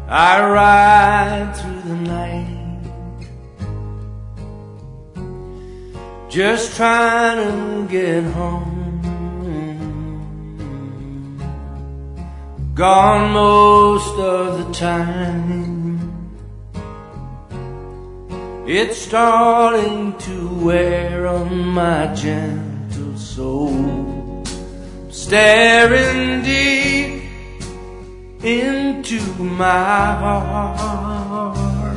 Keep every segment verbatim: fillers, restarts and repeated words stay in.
I ride through the night, just trying to get home. Gone most of the time. It's starting to wear on my gentle soul, staring deep into my heart.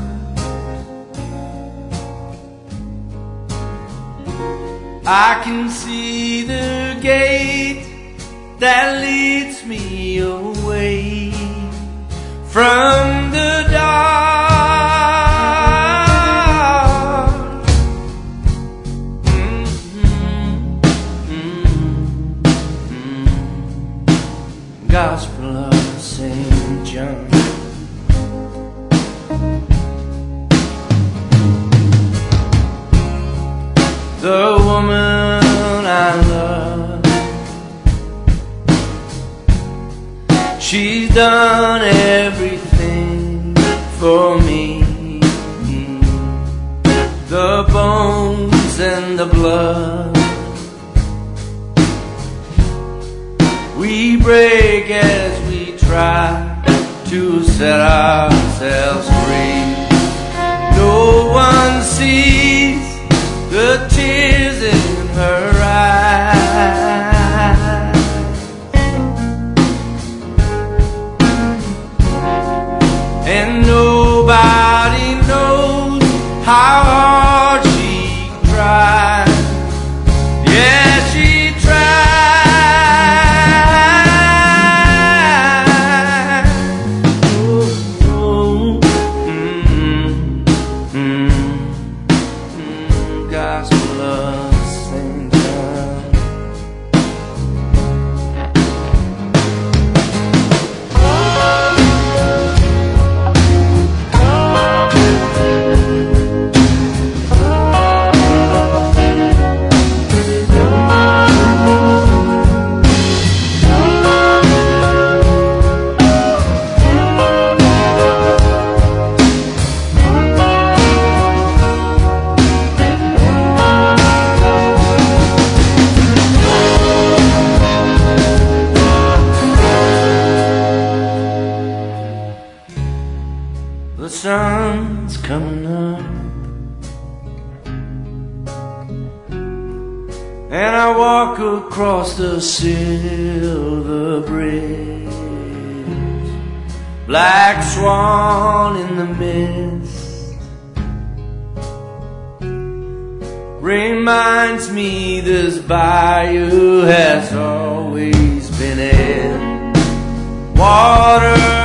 I can see the gate that leads me away from the dark. Mm-hmm, mm-hmm. Gospel of Saint John. The woman I love, she's done everything for me. The bones and the blood, we break as we try to set ourselves free. No one sees the tears in her eyes, and nobody knows how hard she tried. Yeah, she tried. Oh, oh, mm, mm, mm, Gospel of Saint John. The sun's coming up, and I walk across the silver bridge. Black swan in the mist reminds me this bayou has always been in water